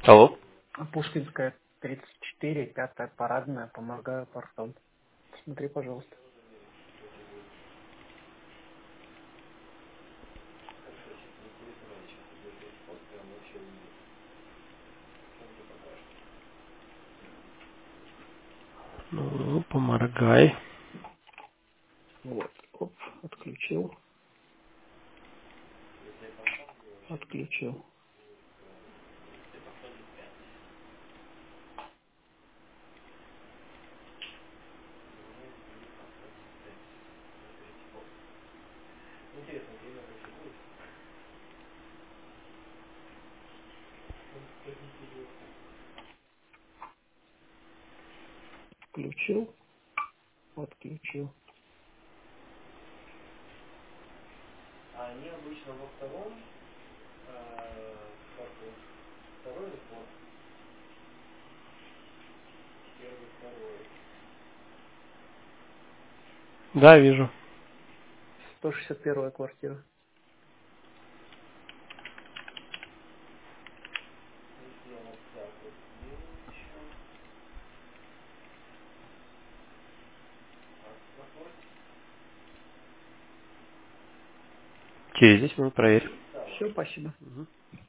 Алло. Пушкинская, 34, пятая парадная, помогаю портом. Смотри, пожалуйста. Ну, поморгай. Вот. Оп, отключил. Отключил. Включил. Отключил. Да, вижу. 161 квартира. Через 10 минут проверь. Все, спасибо. Мгм.